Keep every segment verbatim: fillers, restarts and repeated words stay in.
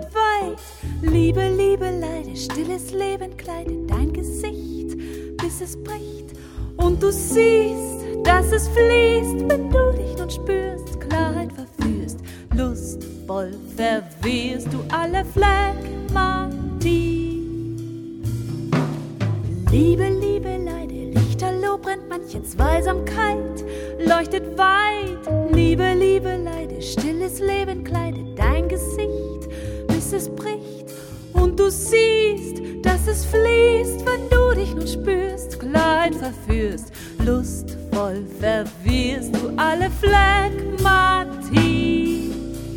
weit. Liebe, Liebe, Leide, stilles Leben kleidet dein Gesicht, bis es bricht. Und du siehst, dass es fließt, wenn du dich nun spürst, Klarheit verführst, lustvoll verwirrst du alle Phlegmatie. Liebe, Liebe, Leide, lichterloh brennt manche Zweisamkeit, leuchtet weit. Liebe, Liebe, Leide, stilles Leben kleidet dein Gesicht, bis es bricht. Und du siehst, dass es fließt, wenn du dich nun spürst, Klarheit verführst, lustvoll verwirrst du alle Phlegmatie.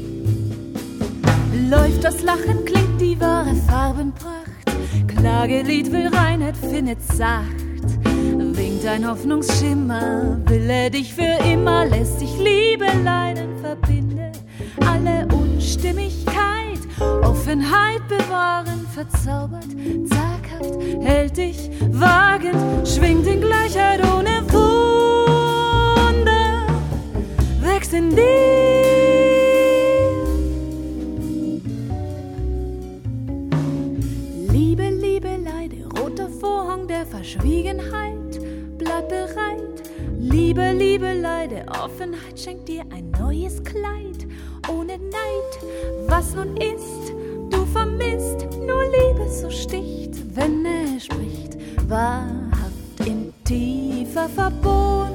Läuft das Lachen, klingt die wahre Farbenpracht, Klagelied will Reinheit, findet sacht. Winkt ein Hoffnungsschimmer, will er dich für immer, lässt dich Liebe, Leiden, verbinde alle Unstimmigkeit, Offenheit bewahren, verzaubert, zaghaft, hält dich wagend, schwingt in Gleichheit ohne Wunder, wächst in dir. Liebe, Liebe, Leide, roter Vorhang der Verschwiegenheit, bleib bereit. Liebe, Liebe, Leide, Offenheit schenkt dir ein neues Kleid, ohne Neid, was nun ist, du vermisst, nur Liebe so sticht, wenn er spricht, wahrhaft in tiefer Verbundenheit.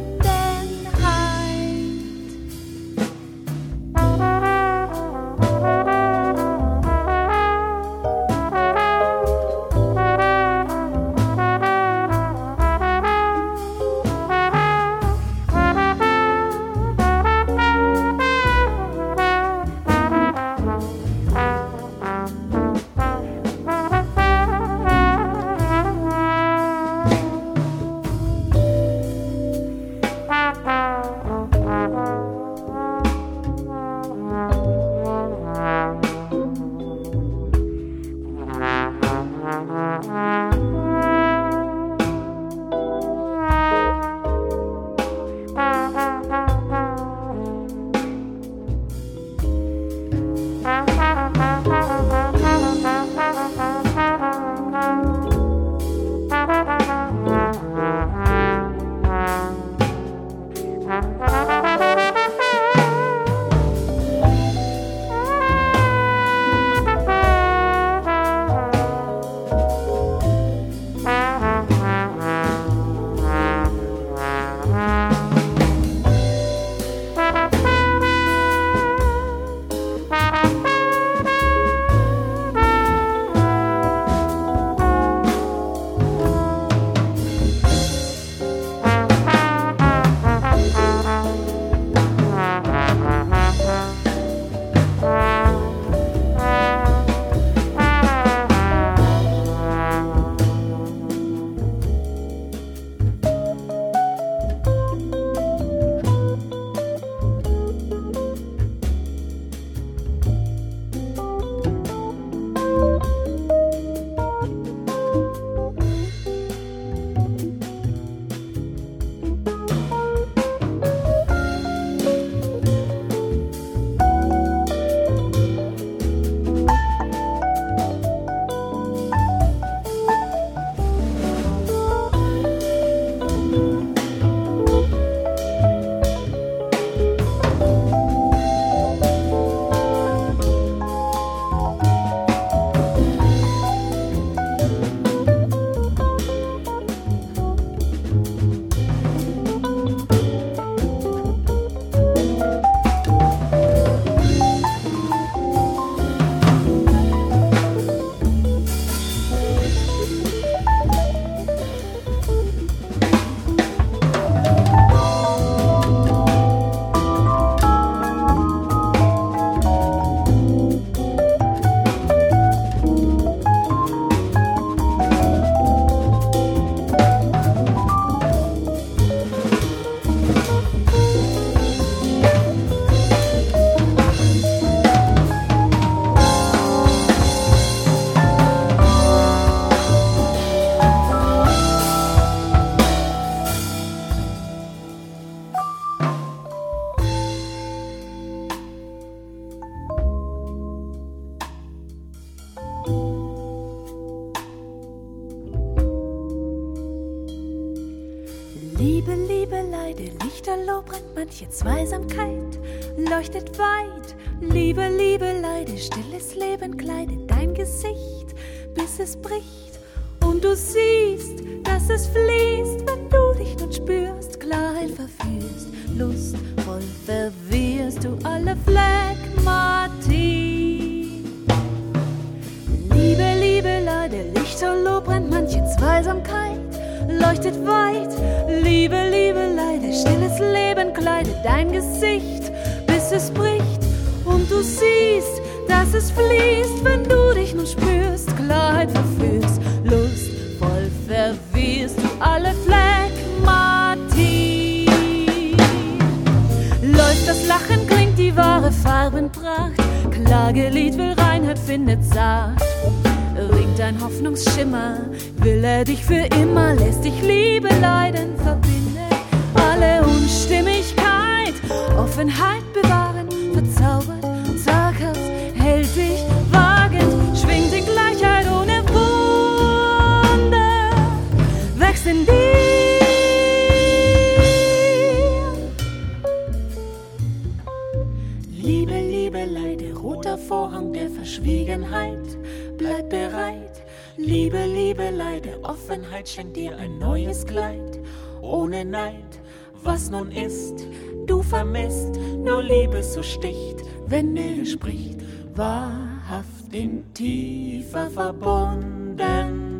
Leide, Lichterloh brennt manche Zweisamkeit, leuchtet weit. Liebe, Liebe, Leide, stilles Leben kleidet dein Gesicht, bis es bricht. Und du siehst, dass es fließt, wenn du dich nun spürst, Klarheit verführst, lustvoll verwirrst du alle Phlegmatie. Liebe, Liebe, Leide, Lichterloh brennt manche Zweisamkeit, leuchtet weit. Liebe, Liebe, Leide, stilles Leben kleidet dein Gesicht, bis es bricht. Und du siehst, dass es fließt, wenn du dich nun spürst, Klarheit verführst, lustvoll verwirrst du alle Phlegmatie. Läuft das Lachen, klingt die wahre Farbenpracht, Klagelied will Reinheit, findet Saat. Winkt ein Hoffnungsschimmer, will er dich für immer, lässt dich Liebe, Leiden verbinden. Alle Unstimmigkeit, Offenheit bewahren, verzaubert, zaghaft, hält dich wagend, schwingt in Gleichheit ohne Wunder, wächst in dir. Liebe, Liebe, Leide, roter Vorhang der Verschwiegenheit, bleib bereit. Liebe, Liebe, Leide, Offenheit schenkt dir ein neues Kleid, ohne Neid. Was nun ist, du vermisst, nur Liebe so sticht, wenn Nähe spricht, wahrhaft in tiefer Verbundenheit.